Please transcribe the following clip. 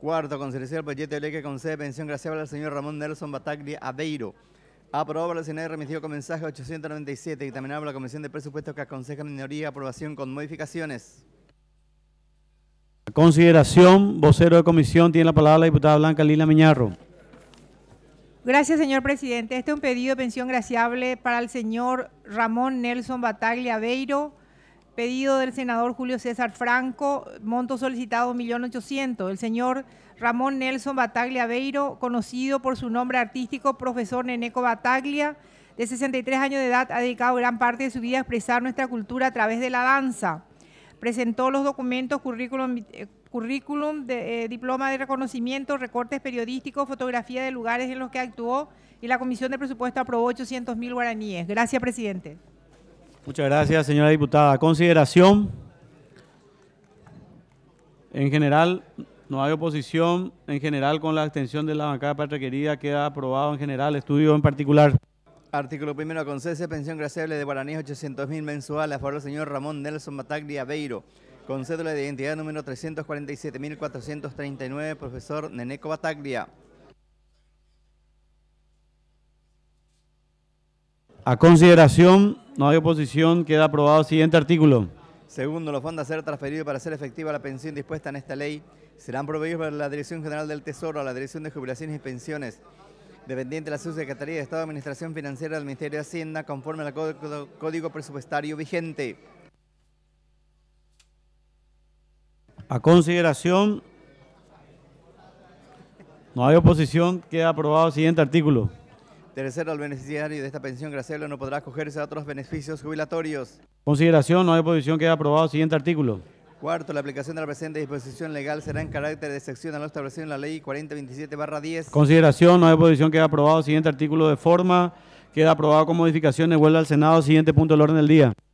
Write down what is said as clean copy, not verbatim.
Cuarto, consideración del proyecto de ley que concede pensión graciable al señor Ramón Nelson Bataglia Aveiro. Aprobado por el Senado y remitido con mensaje 897, dictaminado por la Comisión de Presupuestos que aconseja minoría aprobación con modificaciones. A consideración, vocero de comisión, tiene la palabra la diputada Blanca Lila Miñarro. Gracias, señor presidente. Este es un pedido de pensión graciable para el señor Ramón Nelson Bataglia Aveiro, pedido del senador Julio César Franco, monto solicitado 1.800.000. El señor Ramón Nelson Bataglia Aveiro, conocido por su nombre artístico, profesor Neneco Bataglia, de 63 años de edad, ha dedicado gran parte de su vida a expresar nuestra cultura a través de la danza. Presentó los documentos, currículum, diploma de reconocimiento, recortes periodísticos, fotografía de lugares en los que actuó y la Comisión de Presupuesto aprobó 800.000 guaraníes. Gracias, presidente. Muchas gracias, señora diputada. A consideración, en general, no hay oposición. En general, con la extensión de la bancada patria querida, queda aprobado en general, estudio en particular. Artículo primero, concede pensión graciable de guaraníes 800.000 mensuales a favor del señor Ramón Nelson Bataglia Aveiro, con cédula de identidad número 347.439, profesor Neneco Bataglia. A consideración, no hay oposición, queda aprobado. Siguiente artículo. Segundo, los fondos a ser transferidos para hacer efectiva la pensión dispuesta en esta ley serán proveídos por la Dirección General del Tesoro a la Dirección de Jubilaciones y Pensiones, dependiente de la Subsecretaría de Estado de Administración Financiera del Ministerio de Hacienda, conforme al Código Presupuestario vigente. A consideración, no hay oposición, queda aprobado. Siguiente artículo. Tercero, el beneficiario de esta pensión graciable no podrá acogerse a otros beneficios jubilatorios. Consideración, no hay oposición, queda aprobado. Siguiente artículo. Cuarto, la aplicación de la presente disposición legal será en carácter de excepción a lo establecido en la ley 4027/10. Consideración, no hay oposición, queda aprobado. Siguiente artículo de forma, queda aprobado con modificaciones. Vuelve al Senado. Siguiente punto del orden del día.